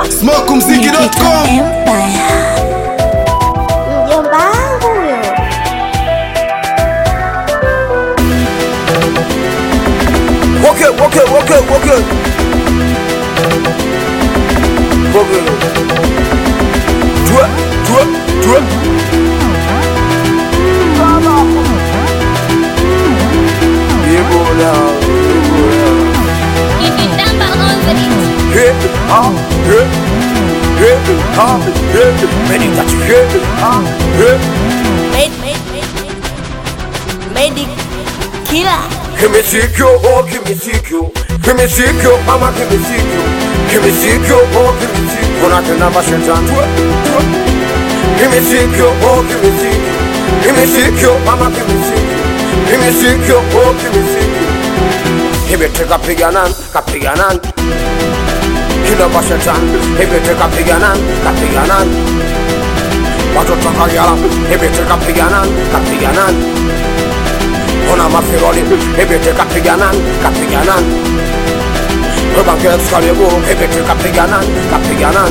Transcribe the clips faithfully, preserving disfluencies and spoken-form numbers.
smoke mziki dot com. Mjomba wangu huyo. Okay, okay, okay, okay. Okay. Twa, twa, twa. Ebola, Ebola. Hey, ah, hey, hey, ah, hey. Many that you hey, ah, hey. Made, made, made, made, made it killer. Give me secure, oh, give me secure. Give me secure, mama, give me secure. Give me secure, oh, give me secure. When I can have a shit on to it. Give me secure, oh, give me secure. Give me secure, mama, give me secure. Give me secure, oh, give me secure. Give me take a piganan, a piganan. Kila bashetan, give me take a piganan, a piganan. What to talk about? Give me take a piganan, a piganan. Ona mafiroli, ebe te kapiganan, kapiganan. Rebanket skalego, ebe te kapiganan, kapiganan.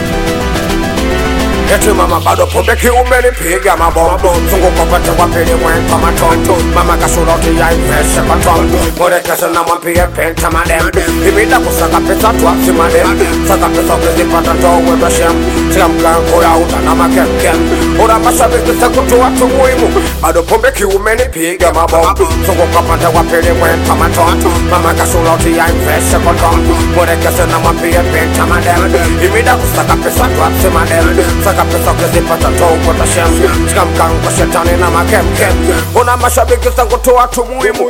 Eti mama bado pombe umeni piga mabombo. Sungu kopete wapili wenta matonto. Mama kasuroti ya infeshe kotonto. Mure kese na mwampiye penta madem. Imida kusaka pesa tuwasi madem. Saka pesa ukizipata towe beshem. Tia mkanko ya uta na makem kem. Ura mashabiki sekutu watu muimu. Bado pombe umeni piga mabombo. Sungu kopete wapili wenta matonto. Mama kasuroti ya infeshe kotonto. Mure kese na mwampiye penta madem. Imida kusaka pesa tuwasi madem. Saka pesa ukizipata towe beshem. Tia mkanko shetani na makem kem. Ura mashabiki sekutu watu muimu.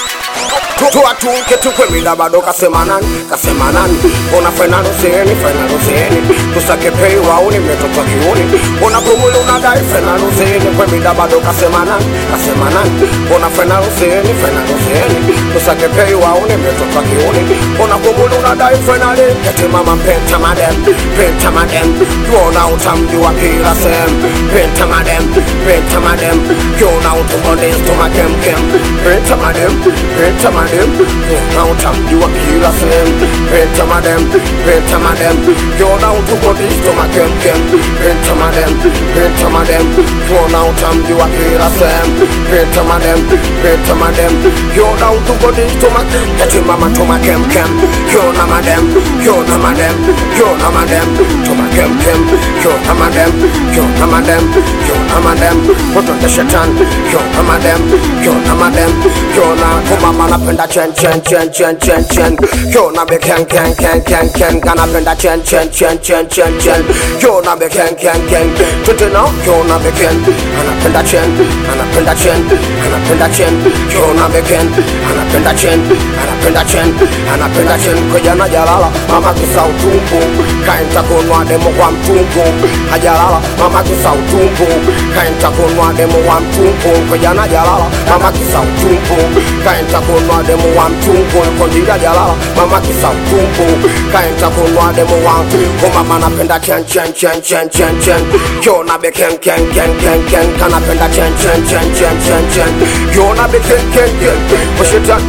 Tuwa tunke tukwe mida bado kasema nani, kasema nani. Una fenano zeni, fenano zeni. Tusake pei wauni metoto kiuni. Una kumuli unadai fenano zeni. Kwe mida bado kasema nani, kasema nani. Una fenano zeni, fenano zeni. Tusake pei wauni metoto kiuni. Una kumuli unadai fenale. Keti mama penta madem, penta madem. Yuona utamdi wa kila sem. Penta madem, penta madem. Yuona utumbodis tumakem kem. Penta madem, penta madem. Now time you a killer same. Penta madam, penta madam. You're now to go this to my kem kem. Penta madam, penta madam. You're now time you a killer same. Penta madam, penta madam. You're now to go this to my kem. Get your mama to my kem kem. You're na madam, you're na madam. You're na madam to my kem kem. You're na madam, you're na madam. You're na madam. Put on the shaitan. You're na madam, you're na madam. You're na kuma mana penda chen chen chen chen chen chen. Yo na be ken ken ken ken ken. Gonna penda chen chen chen chen chen chen. Yo na be ken ken ken. Tutu now. Yo na be ken. Gonna penda chen. Gonna penda chen. Gonna penda chen. Yo na be ken. Gonna penda chen. Gonna penda chen. Gonna penda chen. Kujana jalala. Mama kisa utumbo. Kainta kunwa demo kwa mtumbo. Hajalala. Mama kisa utumbo. Kainta kunwa demo kwa mtumbo. Kujana jalala. Mama kisa utumbo. Kainta kunwa demo wa mtumbo. Kondira jalala. Mama kisa utumbo. Kainta kunwa demo wa mtumbo. Mama napenda chen chen chen chen chen chen. Yo na be ken ken ken ken ken. Kana penda chen chen chen chen chen chen. Yo na be ken ken ken. Washitan.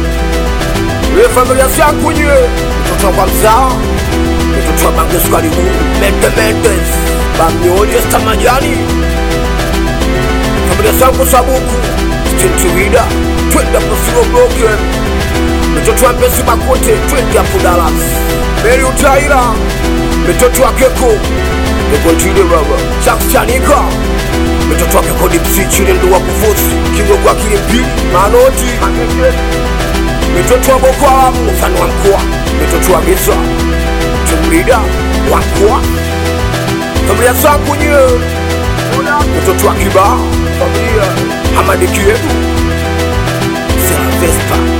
Le familia siya kunye. Mtoto kwa mzao. Mtoto wa bangu skali huu. Mente mentes. Bamioli esta majani. Familia siya kusabuku. Stintiwida. Twende hapo silo broken. Mtoto wa mpesi makote. Twende hapo Dallas. Meri utaira. Mtoto wa keko. Eko chile baba. Shanks chanika. Mtoto wa keko dipsi chile ndo wa kufosi. Kingo kwa kilimpili. Manoti. Mtoto wa Boko Haram. Ufani wa mkoa. Mtoto wa Gisa. Tumlida. Wa mkoa. Familia sangu nye. Mtoto wa Kiba. Familia Hamadi Kiebu. Vespa